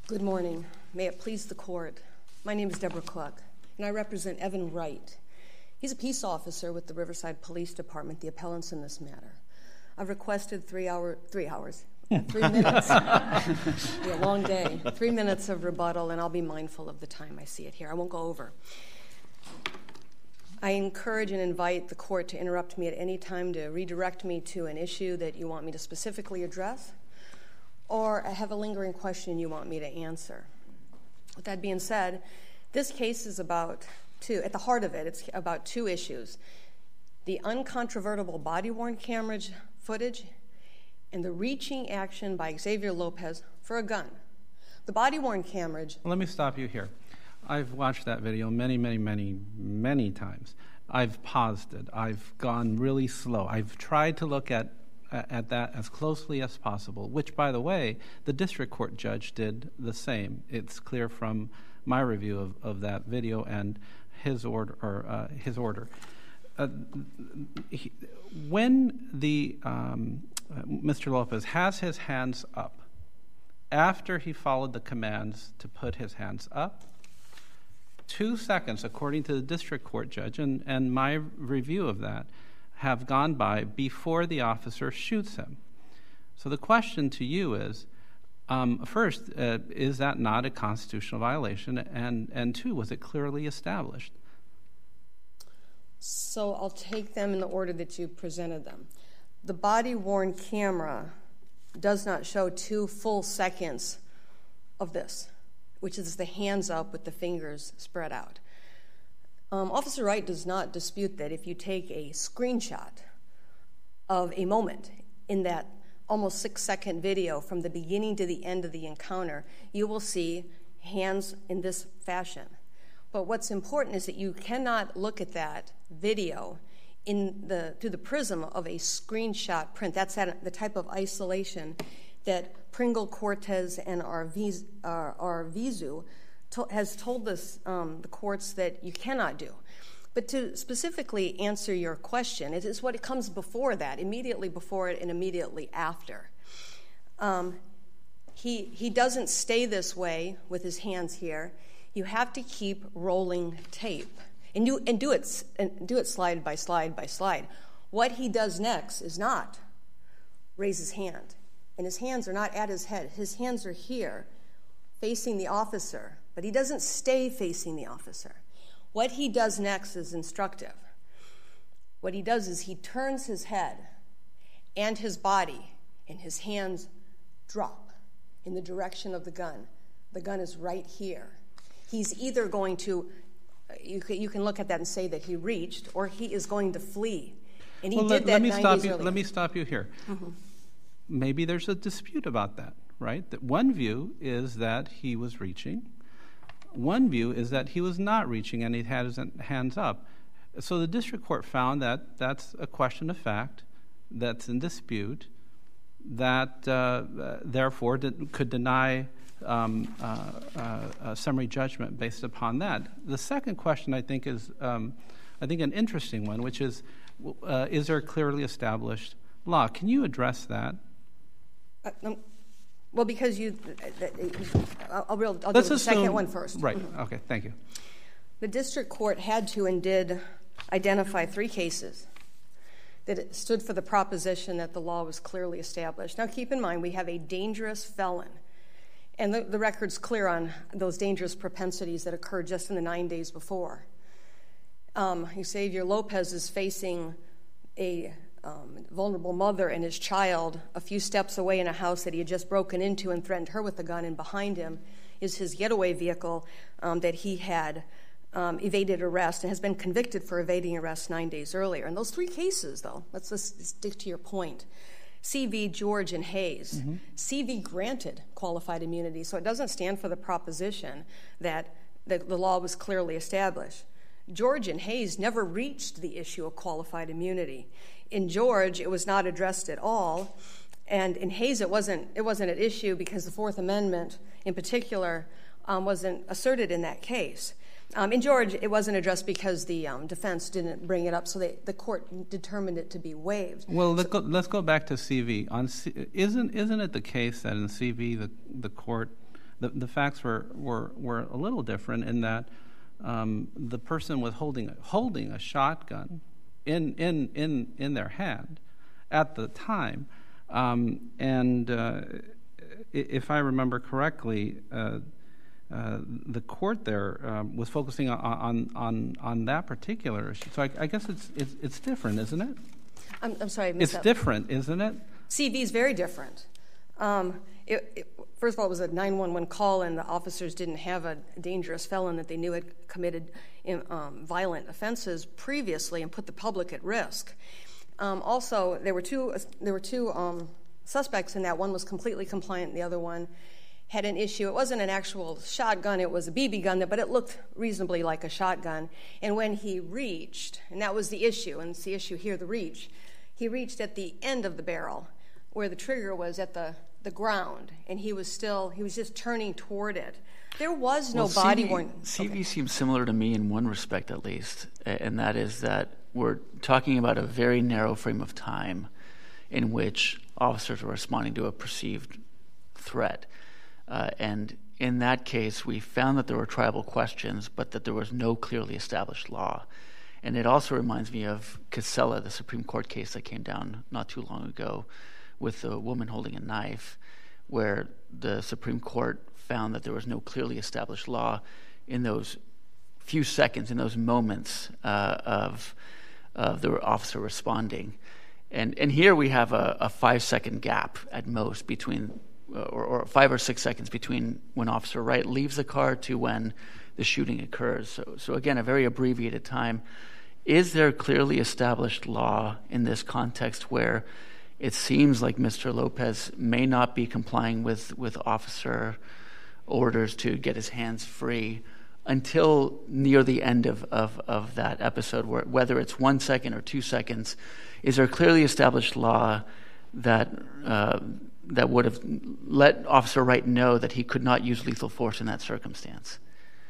Good morning. May it please the court. My name is Deborah Cluck, and I represent Evan Wright. He's a peace officer with the Riverside Police Department, the appellants in this matter. I've requested 3 minutes. Be a long day. 3 minutes of rebuttal, and I'll be mindful of the time I see it here. I won't go over. I encourage and invite the court to interrupt me at any time to redirect me to an issue that you want me to specifically address, or have a lingering question you want me to answer. With that being said, this case is about at the heart of it, it's about two issues: the uncontrovertible body-worn camera footage and the reaching action by Xavier Lopez for a gun. The body-worn camera... Let me stop you here. I've watched that video many times. I've paused it. I've gone really slow. I've tried to look at that as closely as possible, which, by the way, the district court judge did the same. It's clear from my review of that video and his order. When Mr. Lopez has his hands up, after he followed the commands to put his hands up, 2 seconds, according to the district court judge, and my review of that, have gone by before the officer shoots him. So the question to you is, first, is that not a constitutional violation? And two, was it clearly established? So I'll take them in the order that you presented them. The body-worn camera does not show 2 full seconds of this, which is the hands up with the fingers spread out. Officer Wright does not dispute that if you take a screenshot of a moment in that almost 6-second video from the beginning to the end of the encounter, you will see hands in this fashion. But what's important is that you cannot look at that video through the prism of a screenshot print. That's the type of isolation that Pringle, Cortez, and Arvizu has told us, the courts, that you cannot do. But to specifically answer your question, it is what comes before that, immediately before it and immediately after. He doesn't stay this way with his hands here. You have to keep rolling tape and do it slide by slide by slide. What he does next is not raise his hand, and his hands are not at his head. His hands are here, facing the officer, but he doesn't stay facing the officer. What he does next is instructive. What he does is he turns his head and his body, and his hands drop in the direction of the gun. The gun is right here. He's either going to, you can look at that and say that he reached, or he is going to flee. And he did that 9 days earlier. Let me stop you here. Mm-hmm. Maybe there's a dispute about that, right? That one view is that he was reaching. One view is that he was not reaching and he had his hands up. So the district court found that that's a question of fact, that's in dispute, that therefore could deny summary judgment based upon that. The second question, I think, is an interesting one, which is there a clearly established law? Can you address that? Well, because I'll do the second one first. Right. Okay. Thank you. The district court had to and did identify 3 cases that stood for the proposition that the law was clearly established. Now, keep in mind, we have a dangerous felon, and the record's clear on those dangerous propensities that occurred just in the 9 days before. Xavier Lopez is facing a vulnerable mother and his child a few steps away in a house that he had just broken into and threatened her with a gun, and behind him is his getaway vehicle that he had evaded arrest and has been convicted for evading arrest 9 days earlier. And those 3 cases, though, let's stick to your point. C.V., George, and Hayes. Mm-hmm. C.V. granted qualified immunity, so it doesn't stand for the proposition that the law was clearly established. George and Hayes never reached the issue of qualified immunity. In George, it was not addressed at all, and in Hayes, it wasn't an issue because the Fourth Amendment, in particular, wasn't asserted in that case. In George, it wasn't addressed because the defense didn't bring it up, so the court determined it to be waived. Well, let's go back to CV. Isn't it the case that in CV the court the facts were a little different in that the person was holding a shotgun in their hand at the time, and if I remember correctly, the court there was focusing on that particular issue. So I guess it's different, isn't it? I'm sorry, I missed it's that. Different, isn't it? CV is very different. First of all, it was a 911 call, and the officers didn't have a dangerous felon that they knew had committed violent offenses previously and put the public at risk. Also, there were two suspects in that. One was completely compliant, the other one had an issue. It wasn't an actual shotgun, it was a BB gun, but it looked reasonably like a shotgun. And when he reached, and that was the issue, and it's the issue here, the reach, he reached at the end of the barrel where the trigger was at the ground, and he was just turning toward it. There was no body-worn... CV seems similar to me in one respect at least, and that is that we're talking about a very narrow frame of time in which officers were responding to a perceived threat. And in that case, we found that there were tribal questions, but that there was no clearly established law. And it also reminds me of Casella, the Supreme Court case that came down not too long ago with a woman holding a knife, where the Supreme Court found that there was no clearly established law in those few seconds, in those moments of the officer responding. And here we have a 5-second gap at most between... or 5 or 6 seconds between when Officer Wright leaves the car to when the shooting occurs. So again, a very abbreviated time. Is there clearly established law in this context where it seems like Mr. Lopez may not be complying with officer orders to get his hands free until near the end of that episode, where whether it's 1 second or 2 seconds? Is there clearly established law that would have let Officer Wright know that he could not use lethal force in that circumstance?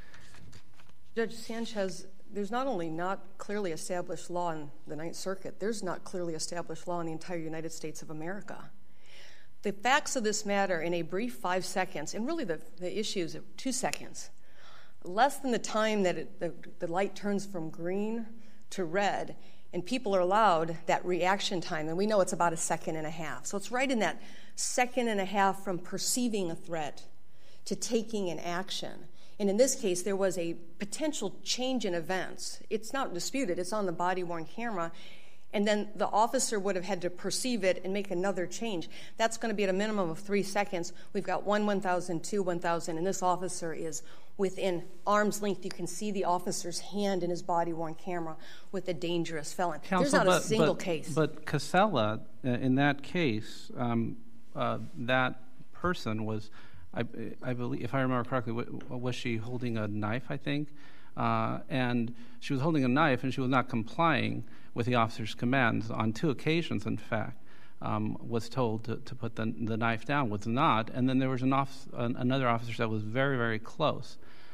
Judge Sanchez, there's not only not clearly established law in the Ninth Circuit, there's not clearly established law in the entire United States of America. The facts of this matter in a brief 5 seconds, and really the issues of 2 seconds, less than the time that the light turns from green to red, and people are allowed that reaction time, and we know it's about 1.5 seconds. So it's right in that 1.5 seconds from perceiving a threat to taking an action. And in this case, there was a potential change in events. It's not disputed. It's on the body-worn camera. And then the officer would have had to perceive it and make another change. That's going to be at a minimum of 3 seconds. We've got 1,000, 2, 1,000, and this officer is within arm's length. You can see the officer's hand in his body-worn camera with a dangerous felon. Counsel, there's not a single case. But Casella, in that case, that person was, I believe, if I remember correctly, was she holding a knife, I think? And she was holding a knife, and she was not complying with the officer's commands on 2 occasions, in fact. Was told to put the knife down, was not. And then there was another officer that was very, very close.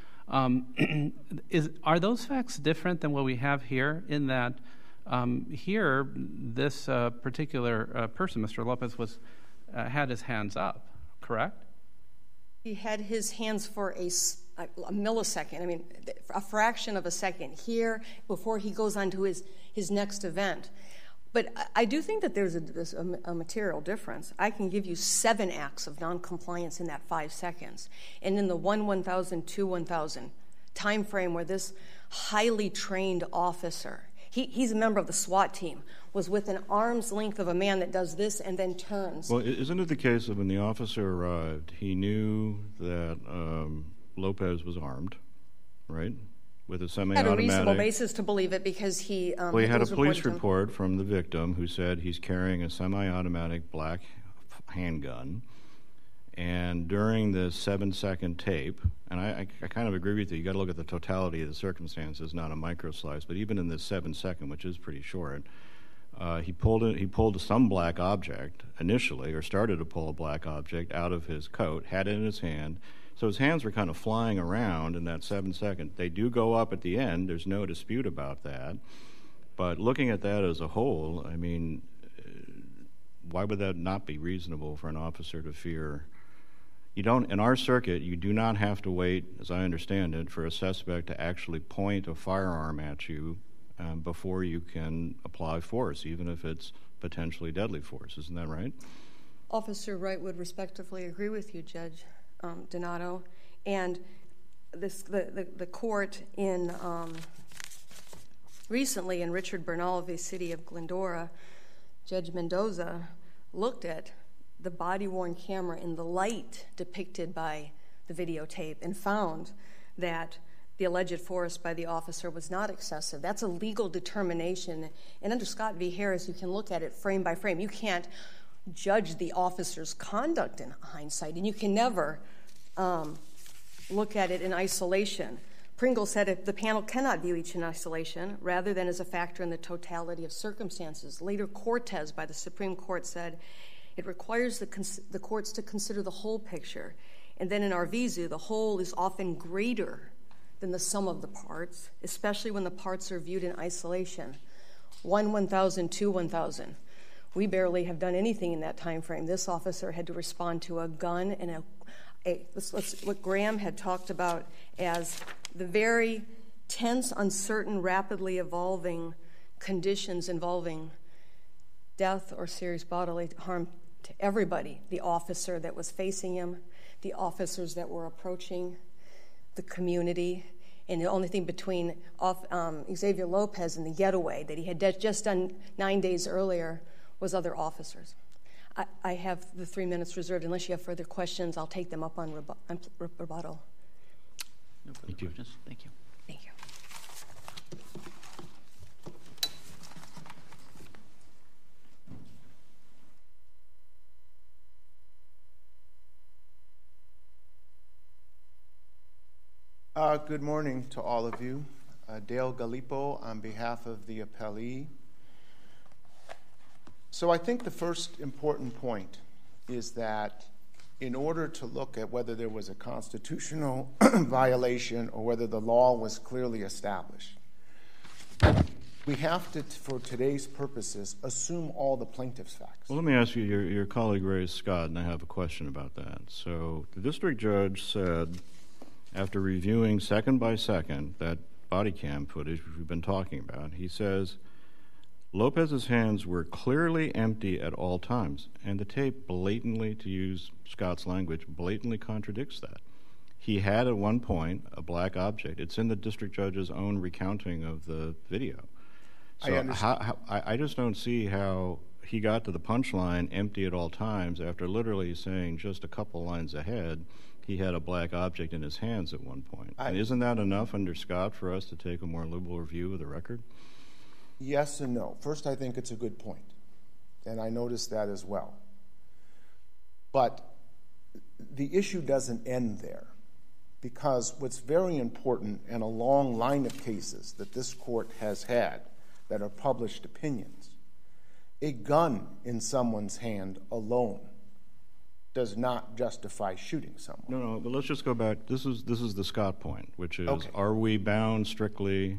Are those facts different than what we have here, in that here, this particular person, Mr. Lopez, had his hands up, correct? He had his hands for a millisecond, I mean, a fraction of a second here before he goes on to his next event. But I do think that there's a material difference. I can give you 7 acts of noncompliance in that 5 seconds. And in the 1,000, 2, 1,000 time frame where this highly trained officer, he's a member of the SWAT team, was within arm's length of a man that does this and then turns. Well, isn't it the case that when the officer arrived, he knew that Lopez was armed, right? With a semi-automatic. Had a reasonable basis to believe it because he... well, he had a police report from the victim who said he's carrying a semi-automatic black handgun. And during the 7-second tape, and I kind of agree with you, you got to look at the totality of the circumstances, not a micro slice, but even in this 7-second, which is pretty short, he pulled some black object initially, or started to pull a black object out of his coat, had it in his hand. So his hands were kind of flying around in that 7 seconds. They do go up at the end. There's no dispute about that. But looking at that as a whole, I mean, why would that not be reasonable for an officer to fear You don't, in our circuit, you do not have to wait, as I understand it, for a suspect to actually point a firearm at you before you can apply force, even if it's potentially deadly force. Isn't that right? Officer Wright would respectively agree with you, Judge Donato. And the court in recently in Richard Bernal v. City of Glendora, Judge Mendoza looked at the body-worn camera in the light depicted by the videotape and found that the alleged force by the officer was not excessive. That's a legal determination. And under Scott v. Harris, you can look at it frame by frame. You can't judge the officer's conduct in hindsight, and you can never look at it in isolation. Pringle said the panel cannot view each in isolation rather than as a factor in the totality of circumstances. Later, Cortez by the Supreme Court said it requires the courts to consider the whole picture. And then in Arvizu, the whole is often greater than the sum of the parts, especially when the parts are viewed in isolation. 1,000, 2, 1,000. We barely have done anything in that time frame. This officer had to respond to a gun and what Graham had talked about as the very tense, uncertain, rapidly evolving conditions involving death or serious bodily harm to everybody, the officer that was facing him, the officers that were approaching, the community, and the only thing between Xavier Lopez and the getaway that he had just done 9 days earlier was other officers. I have the 3 minutes reserved. Unless you have further questions, I'll take them up on rebuttal. No further questions. Thank you. Thank you. Good morning to all of you. Dale Gallipo on behalf of the appellee. So I think the first important point is that in order to look at whether there was a constitutional violation or whether the law was clearly established, we have to, for today's purposes, assume all the plaintiff's facts. Well, let me ask you, your colleague raised Scott, and I have a question about that. So the district judge said, after reviewing second by second that body cam footage which we've been talking about, he says, Lopez's hands were clearly empty at all times, and the tape blatantly, to use Scott's language, blatantly contradicts that. He had at one point a black object. It's in the district judge's own recounting of the video. So I understand. I just don't see how he got to the punchline empty at all times after literally saying just a couple lines ahead he had a black object in his hands at one point. And isn't that enough under Scott for us to take a more liberal review of the record? Yes and no. First, I think it's a good point, and I noticed that as well. But the issue doesn't end there, because what's very important in a long line of cases that this court has had that are published opinions, a gun in someone's hand alone does not justify shooting someone. No, but let's just go back. This is the Scott point, which is, okay, are we bound strictly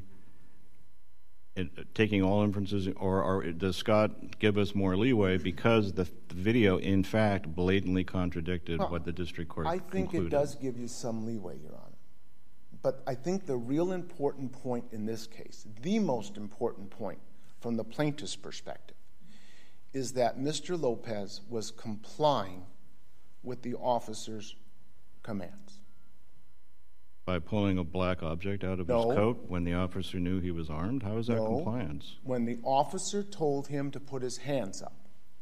taking all inferences, or does Scott give us more leeway because the video, in fact, blatantly contradicted what the district court concluded? I think it does give you some leeway, Your Honor. But I think the real important point in this case, the most important point from the plaintiff's perspective, is that Mr. Lopez was complying with the officer's commands. By pulling a black object out of his coat when the officer knew he was armed? How is that compliance? When the officer told him to put his hands up,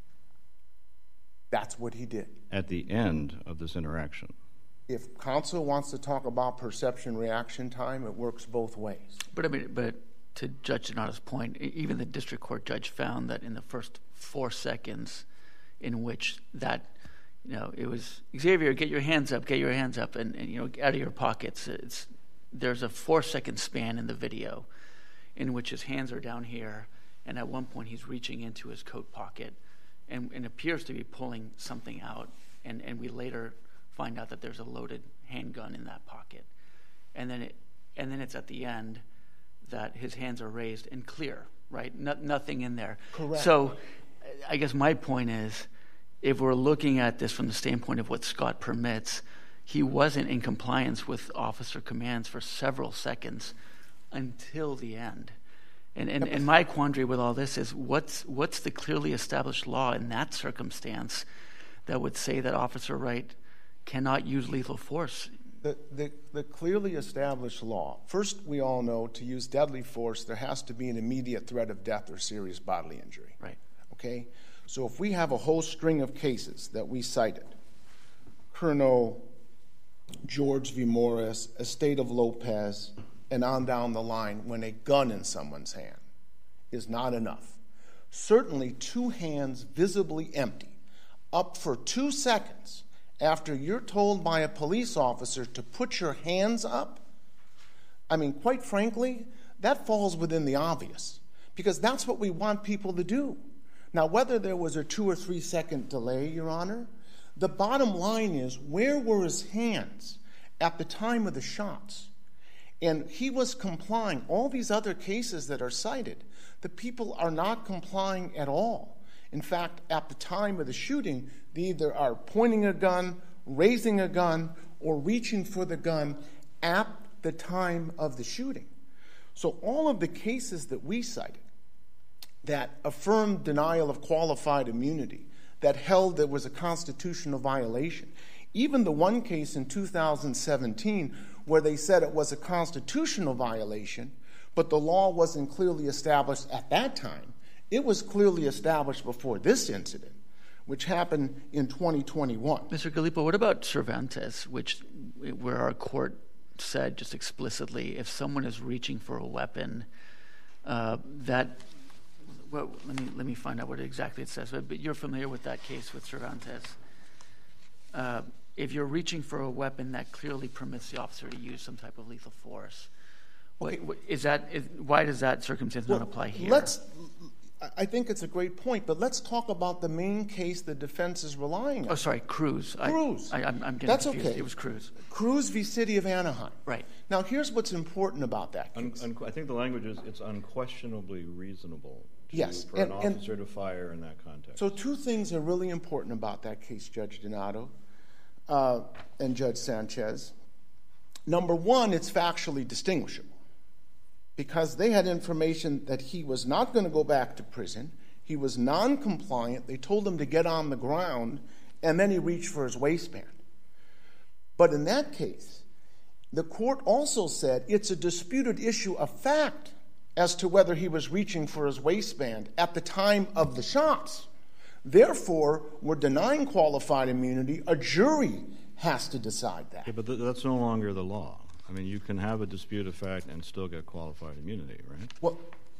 that's what he did. At the end of this interaction. If counsel wants to talk about perception reaction time, it works both ways. But to Judge Donato's point, even the district court judge found that in the first 4 seconds in which that, it was, Xavier, get your hands up, and out of your pockets. There's a 4-second span in the video in which his hands are down here, and at one point he's reaching into his coat pocket and appears to be pulling something out, and we later find out that there's a loaded handgun in that pocket. And then it's at the end that his hands are raised and clear, right? Nothing in there. Correct. So I guess my point is, if we're looking at this from the standpoint of what Scott permits, he wasn't in compliance with officer commands for several seconds until the end. And my quandary with all this is what's the clearly established law in that circumstance that would say that Officer Wright cannot use lethal force? The clearly established law, first we all know to use deadly force there has to be an immediate threat of death or serious bodily injury. Right. Okay? So if we have a whole string of cases that we cited, Colonel George V. Morris, Estate of Lopez, and on down the line, when a gun in someone's hand is not enough. Certainly 2 hands visibly empty, up for 2 seconds after you're told by a police officer to put your hands up, I mean, quite frankly, that falls within the obvious, because that's what we want people to do. Now, whether there was a 2 or 3 second delay, Your Honor, the bottom line is, where were his hands at the time of the shots? And he was complying. All these other cases that are cited, the people are not complying at all. In fact, at the time of the shooting, they either are pointing a gun, raising a gun, or reaching for the gun at the time of the shooting. So all of the cases that we cited that affirmed denial of qualified immunity, that held there was a constitutional violation, even the one case in 2017 where they said it was a constitutional violation, but the law wasn't clearly established at that time. It was clearly established before this incident, which happened in 2021. Mr. Gallipo, what about Cervantes, where our court said just explicitly, if someone is reaching for a weapon, well, let me find out what exactly it says. But you're familiar with that case with Cervantes. If you're reaching for a weapon, that clearly permits the officer to use some type of lethal force. Okay. Why does that circumstance not apply here? I think it's a great point, but let's talk about the main case the defense is relying on. Oh, sorry, Cruz. Cruz. I'm getting That's confused. okay. It was Cruz. Cruz v. City of Anaheim. Right. Now, here's what's important about that case. I think the language is it's unquestionably reasonable for an officer to fire in that context. So 2 things are really important about that case, Judge Donato and Judge Sanchez. Number one, it's factually distinguishable because they had information that he was not going to go back to prison. He was non-compliant. They told him to get on the ground, and then he reached for his waistband. But in that case, the court also said it's a disputed issue of fact as to whether he was reaching for his waistband at the time of the shots. Therefore, we're denying qualified immunity. A jury has to decide that. Yeah, but that's no longer the law. I mean, you can have a dispute of fact and still get qualified immunity, right? Well,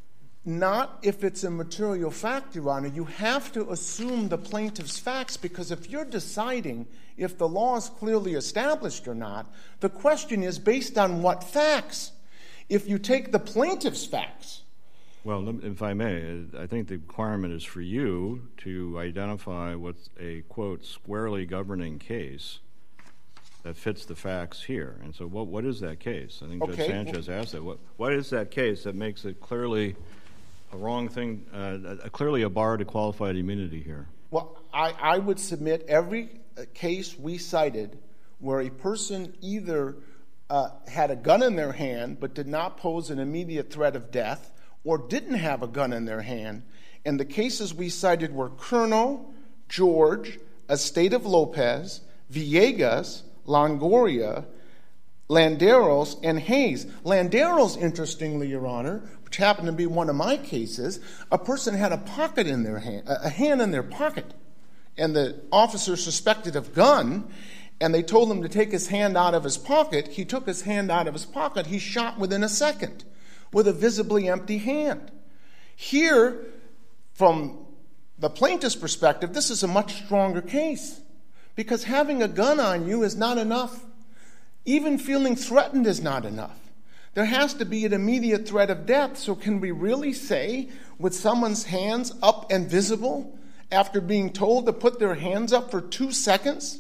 not if it's a material fact, Your Honor. You have to assume the plaintiff's facts, because if you're deciding if the law is clearly established or not, the question is based on what facts? If you take the plaintiff's facts. Well, if I may, I think the requirement is for you to identify what's a, quote, squarely governing case that fits the facts here. And so what is that case? I think Judge Sanchez asked that. What is that case that makes it clearly a wrong thing, clearly a bar to qualified immunity here? Well, I would submit every case we cited where a person either had a gun in their hand but did not pose an immediate threat of death, or didn't have a gun in their hand. And the cases we cited were Colonel, George, Estate of Lopez, Villegas, Longoria, Landeros, and Hayes. Landeros, interestingly, Your Honor, which happened to be one of my cases, a person had a pocket in their hand, a hand in their pocket, and the officer suspected of gun, and they told him to take his hand out of his pocket. He took his hand out of his pocket. He shot within a second with a visibly empty hand. Here, from the plaintiff's perspective, this is a much stronger case, because having a gun on you is not enough. Even feeling threatened is not enough. There has to be an immediate threat of death. So can we really say, with someone's hands up and visible, after being told to put their hands up for 2 seconds,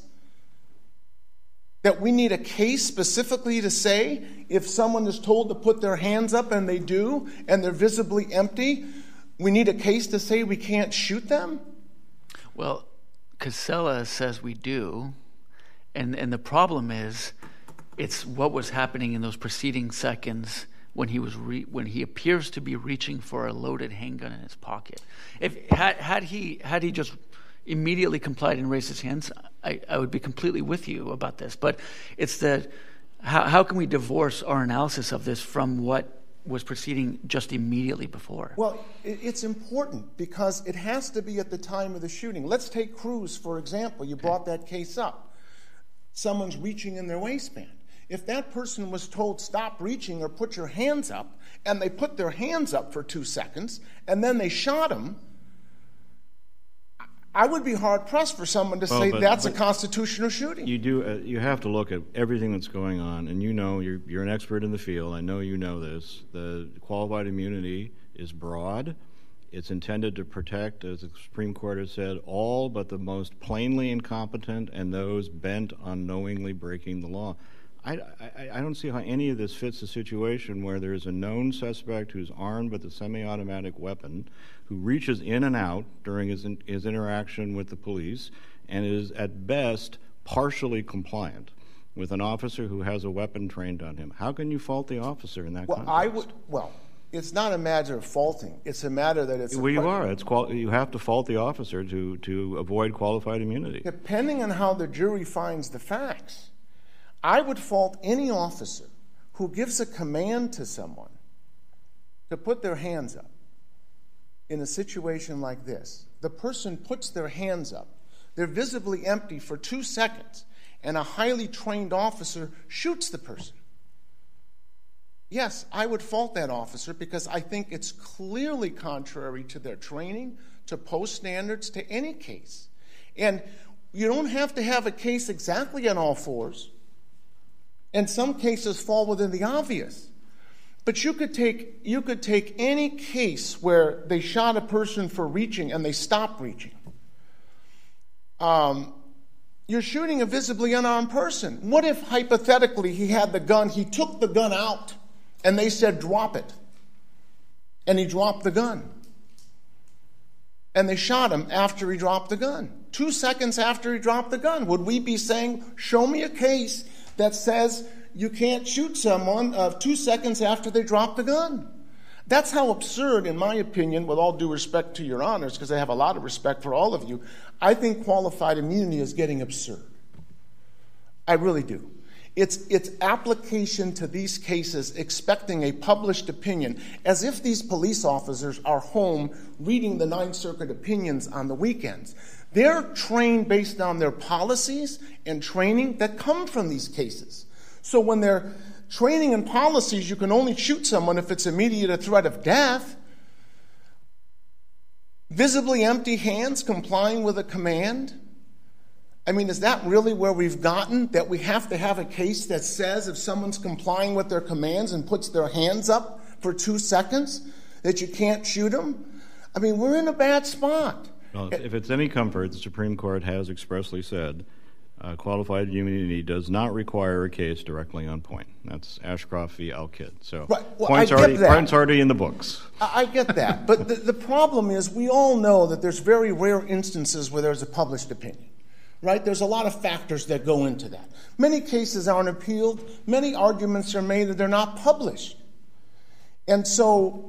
that we need a case specifically to say if someone is told to put their hands up and they do, and they're visibly empty, we need a case to say we can't shoot them? Well, Casella says we do, and the problem is, it's what was happening in those preceding seconds when when he appears to be reaching for a loaded handgun in his pocket. Had he just immediately complied and raised his hands, I would be completely with you about this. But it's that how can we divorce our analysis of this from what was proceeding just immediately before? Well, it's important because it has to be at the time of the shooting. Let's take Cruz, for example. You brought that case up. Someone's reaching in their waistband. If that person was told, stop reaching or put your hands up, and they put their hands up for 2 seconds, and then they shot him, I would be hard-pressed for someone to say that's a constitutional shooting. You have to look at everything that's going on, and you're an expert in the field. I know you know this. The qualified immunity is broad. It's intended to protect, as the Supreme Court has said, all but the most plainly incompetent and those bent on knowingly breaking the law. I don't see how any of this fits a situation where there's a known suspect who's armed with a semi-automatic weapon, who reaches in and out during his interaction with the police, and is at best partially compliant with an officer who has a weapon trained on him. How can you fault the officer in that context? It's not a matter of faulting. It's a matter that it's... Well, you are. You have to fault the officer to avoid qualified immunity. Depending on how the jury finds the facts, I would fault any officer who gives a command to someone to put their hands up in a situation like this. The person puts their hands up. They're visibly empty for 2 seconds, and a highly trained officer shoots the person. Yes, I would fault that officer because I think it's clearly contrary to their training, to post standards, to any case. And you don't have to have a case exactly on all fours. And some cases fall within the obvious. But you could take any case where they shot a person for reaching and they stopped reaching. You're shooting a visibly unarmed person. What if, hypothetically, he had the gun, he took the gun out, and they said, drop it. And he dropped the gun. And they shot him after he dropped the gun. 2 seconds after he dropped the gun. Would we be saying, show me a case that says you can't shoot someone 2 seconds after they drop the gun? That's how absurd, in my opinion, with all due respect to your honors, because I have a lot of respect for all of you, I think qualified immunity is getting absurd. I really do. It's application to these cases, expecting a published opinion, as if these police officers are home reading the Ninth Circuit opinions on the weekends. They're trained based on their policies and training that come from these cases. So when they're training and policies, you can only shoot someone if it's immediate a threat of death. Visibly empty hands complying with a command. I mean, is that really where we've gotten, that we have to have a case that says if someone's complying with their commands and puts their hands up for 2 seconds, that you can't shoot them? I mean, we're in a bad spot. Well, if it's any comfort, the Supreme Court has expressly said qualified immunity does not require a case directly on point. That's Ashcroft v. Al-Kid. So right. Well, point's already in the books. I get that. But the problem is we all know that there's very rare instances where there's a published opinion. Right? There's a lot of factors that go into that. Many cases aren't appealed. Many arguments are made that they're not published. And so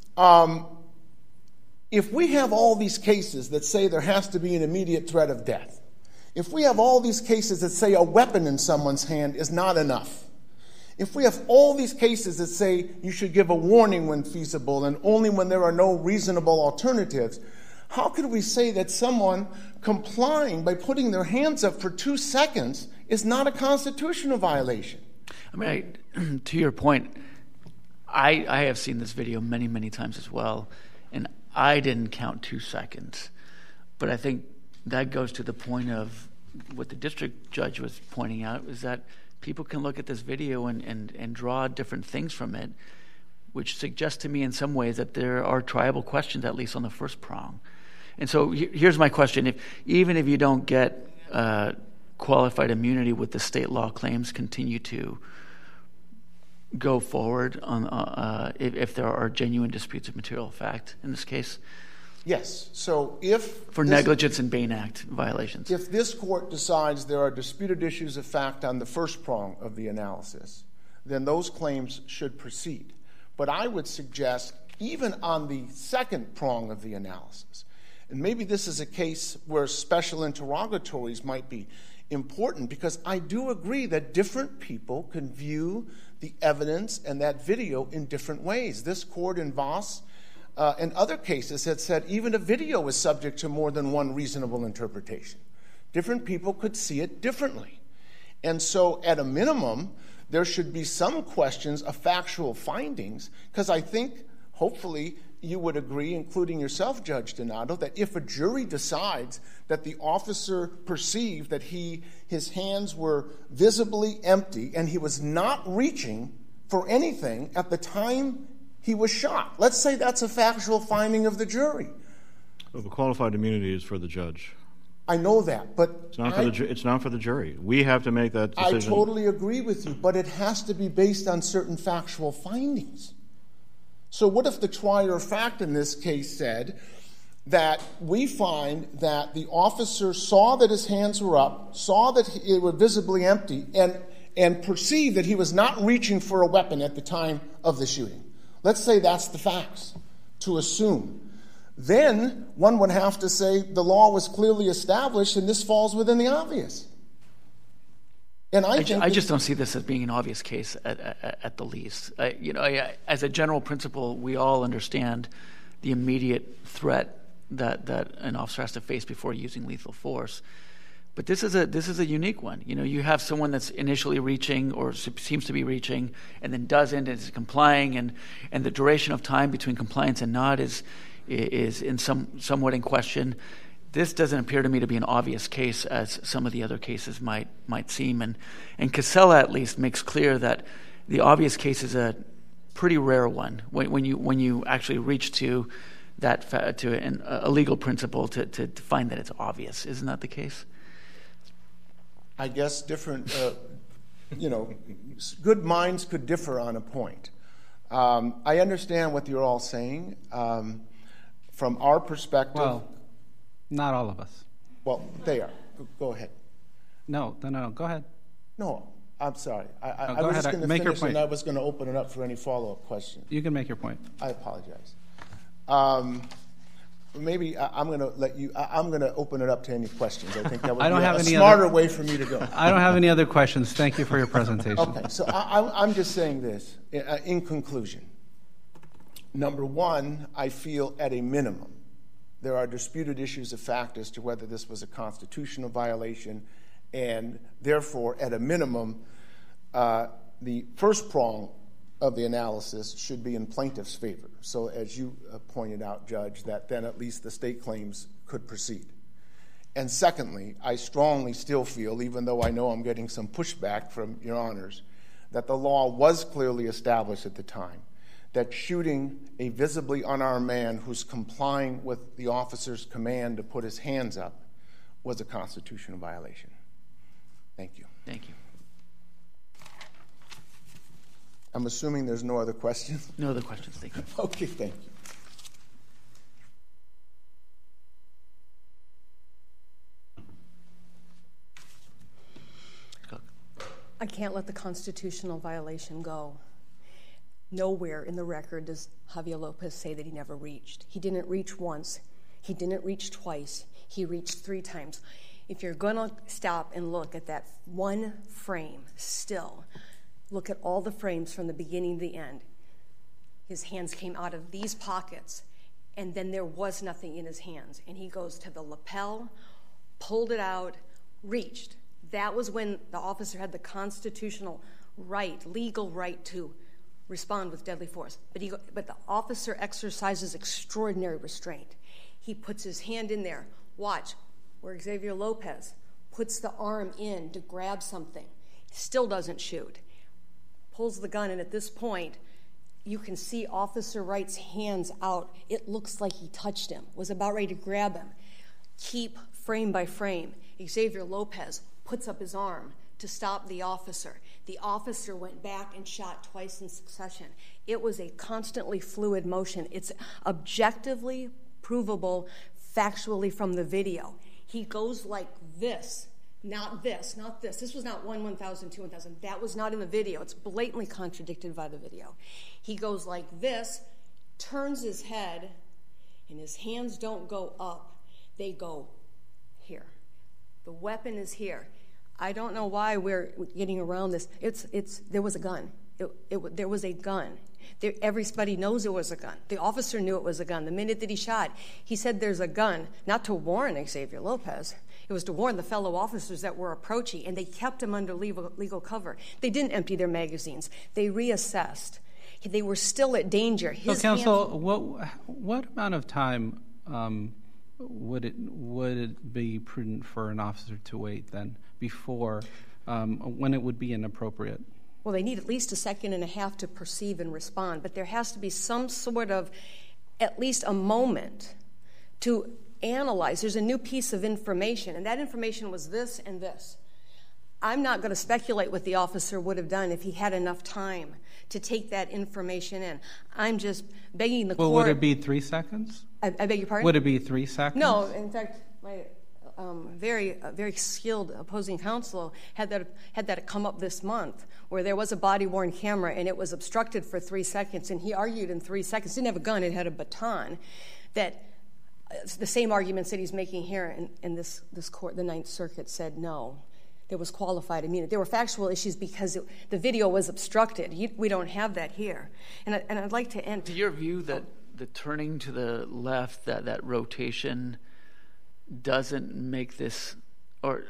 if we have all these cases that say there has to be an immediate threat of death, if we have all these cases that say a weapon in someone's hand is not enough, if we have all these cases that say you should give a warning when feasible and only when there are no reasonable alternatives, how could we say that someone complying by putting their hands up for 2 seconds is not a constitutional violation? I mean, to your point, I have seen this video many, many times as well, and I didn't count 2 seconds. But I think that goes to the point of what the district judge was pointing out, is that people can look at this video and draw different things from it, which suggests to me in some ways that there are triable questions, at least on the first prong. And so here's my question. Even if you don't get qualified immunity, would the state law claims continue to go forward on if there are genuine disputes of material fact in this case? Yes. So if... For negligence and Bain Act violations. If this court decides there are disputed issues of fact on the first prong of the analysis, then those claims should proceed. But I would suggest, even on the second prong of the analysis, and maybe this is a case where special interrogatories might be important, because I do agree that different people can view the evidence and that video in different ways. This court in Voss and other cases had said even a video is subject to more than one reasonable interpretation. Different people could see it differently. And so at a minimum, there should be some questions of factual findings, because I think, hopefully, you would agree, including yourself, Judge Donato, that if a jury decides that the officer perceived that his hands were visibly empty and he was not reaching for anything at the time he was shot, let's say that's a factual finding of the jury. Well, the qualified immunity is for the judge. I know that, but... It's not for the jury. We have to make that decision. I totally agree with you, but it has to be based on certain factual findings. So what if the trier of fact in this case said that we find that the officer saw that his hands were up, saw that they were visibly empty, and perceived that he was not reaching for a weapon at the time of the shooting? Let's say that's the facts to assume. Then one would have to say the law was clearly established and this falls within the obvious. And I just don't see this as being an obvious case at the least. As a general principle, we all understand the immediate threat that an officer has to face before using lethal force. But this is a unique one. You have someone that's initially reaching or seems to be reaching and then doesn't, and is complying, and the duration of time between compliance and not is in somewhat in question. This doesn't appear to me to be an obvious case as some of the other cases might seem. And Casella at least makes clear that the obvious case is a pretty rare one when you actually reach to a legal principle to find that it's obvious. Isn't that the case? I guess different, good minds could differ on a point. I understand what you're all saying. From our perspective... Well, not all of us. Well, they are. Go ahead. No, go ahead. No, I'm sorry. I was just going to make your finish point. and I was going to open it up for any follow-up questions. You can make your point. I apologize. Maybe I'm going to let you. I'm going to open it up to any questions. I think that would be a smarter way for me to go. I don't have any other questions. Thank you for your presentation. Okay, so I'm just saying this in conclusion. Number one, I feel at a minimum there are disputed issues of fact as to whether this was a constitutional violation, and therefore, at a minimum, the first prong of the analysis should be in plaintiff's favor. So as you pointed out, Judge, that then at least the state claims could proceed. And secondly, I strongly still feel, even though I know I'm getting some pushback from your honors, that the law was clearly established at the time, that shooting a visibly unarmed man who's complying with the officer's command to put his hands up was a constitutional violation. Thank you. Thank you. I'm assuming there's no other questions? No other questions. Thank you. Okay, thank you. I can't let the constitutional violation go. Nowhere in the record does Javier Lopez say that he never reached. He didn't reach once. He didn't reach twice. He reached 3 times. If you're going to stop and look at that one frame still, look at all the frames from the beginning to the end. His hands came out of these pockets, and then there was nothing in his hands. And he goes to the lapel, pulled it out, reached. That was when the officer had the constitutional right, legal right to respond with deadly force. But the officer exercises extraordinary restraint. He puts his hand in there. Watch where Xavier Lopez puts the arm in to grab something. Still doesn't shoot. Pulls the gun, and at this point, you can see Officer Wright's hands out. It looks like he touched him, was about ready to grab him. Keep frame by frame. Xavier Lopez puts up his arm to stop the officer. The officer went back and shot twice in succession. It was a constantly fluid motion. It's objectively provable factually from the video. He goes like this, not this, not this. This was not 1, 1,000, 2, 1,000. That was not in the video. It's blatantly contradicted by the video. He goes like this, turns his head, and his hands don't go up. They go here. The weapon is here. I don't know why we're getting around this. There was a gun. There was a gun. Everybody knows it was a gun. The officer knew it was a gun. The minute that he shot, he said there's a gun, not to warn Xavier Lopez. It was to warn the fellow officers that were approaching, and they kept him under legal cover. They didn't empty their magazines. They reassessed. They were still at danger. So, counsel, what amount of time would it be prudent for an officer to wait then before when it would be inappropriate? Well, they need at least 1.5 seconds to perceive and respond, but there has to be some sort of at least a moment to analyze. There's a new piece of information, and that information was this and this. I'm not going to speculate what the officer would have done if he had enough time to take that information in. I'm just begging the court. Well, would it be 3 seconds? I beg your pardon? Would it be 3 seconds? No. In fact, my very skilled opposing counsel had that come up this month, where there was a body-worn camera and it was obstructed for 3 seconds, and he argued in 3 seconds. Didn't have a gun; it had a baton. That the same arguments that he's making here in this court, the Ninth Circuit, said no. There was qualified immunity. There were factual issues because the video was obstructed. We don't have that here. And I'd like to end. To your view that the turning to the left, that rotation, doesn't make this, or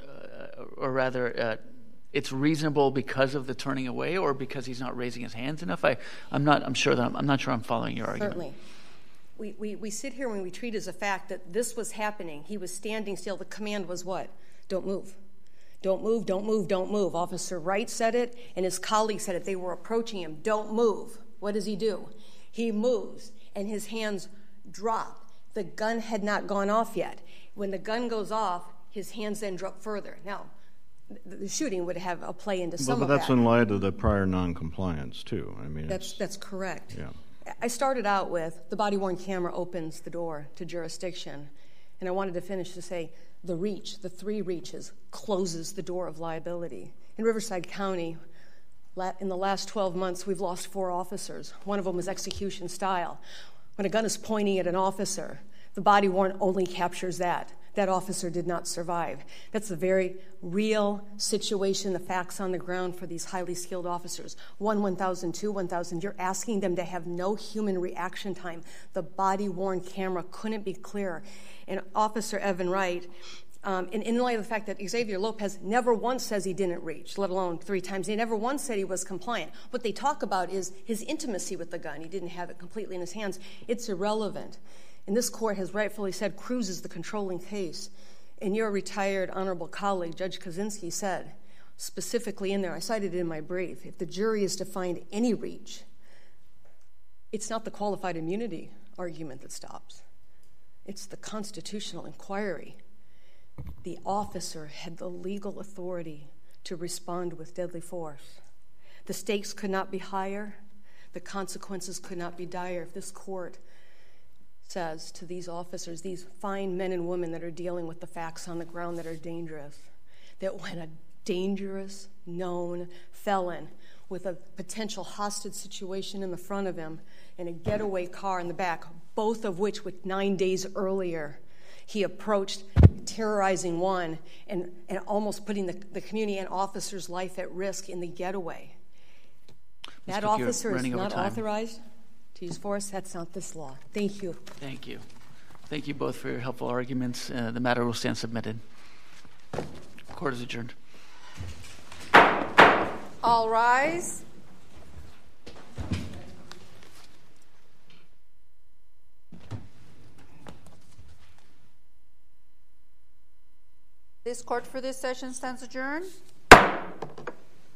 rather, it's reasonable because of the turning away, or because he's not raising his hands enough? I'm not sure I'm following your argument. Certainly. We sit here and we treat as a fact that this was happening. He was standing still. The command was what? Don't move. Don't move, don't move, don't move. Officer Wright said it, and his colleague said it. They were approaching him. Don't move. What does he do? He moves, and his hands drop. The gun had not gone off yet. When the gun goes off, his hands then drop further. Now, the shooting would have a play into some of that. But that's in light of the prior noncompliance, too. I mean, that's correct. Yeah. I started out with the body-worn camera opens the door to jurisdiction, and I wanted to finish to say the reach, the 3 reaches, closes the door of liability. In Riverside County, in the last 12 months, we've lost 4 officers. One of them was execution style. When a gun is pointing at an officer, the body-worn only captures that. That officer did not survive. That's a very real situation, the facts on the ground for these highly skilled officers. 1, 1,000, 2, 1,000. You're asking them to have no human reaction time. The body-worn camera couldn't be clearer. And Officer Evan Wright, in light of the fact that Xavier Lopez never once says he didn't reach, let alone 3 times. He never once said he was compliant. What they talk about is his intimacy with the gun. He didn't have it completely in his hands. It's irrelevant. And this court has rightfully said Cruz is the controlling case. And your retired honorable colleague, Judge Kaczynski, said specifically in there, I cited it in my brief, if the jury is to find any reach, it's not the qualified immunity argument that stops. It's the constitutional inquiry. The officer had the legal authority to respond with deadly force. The stakes could not be higher. The consequences could not be dire. If this court says to these officers, these fine men and women that are dealing with the facts on the ground that are dangerous, that when a dangerous, known felon with a potential hostage situation in the front of him and a getaway car in the back, both of which with 9 days earlier, he approached terrorizing one and almost putting the community and officer's life at risk in the getaway. That officer is not authorized to use force. That's not this law. Thank you. Thank you. Thank you both for your helpful arguments. The matter will stand submitted. Court is adjourned. All rise. This court for this session stands adjourned.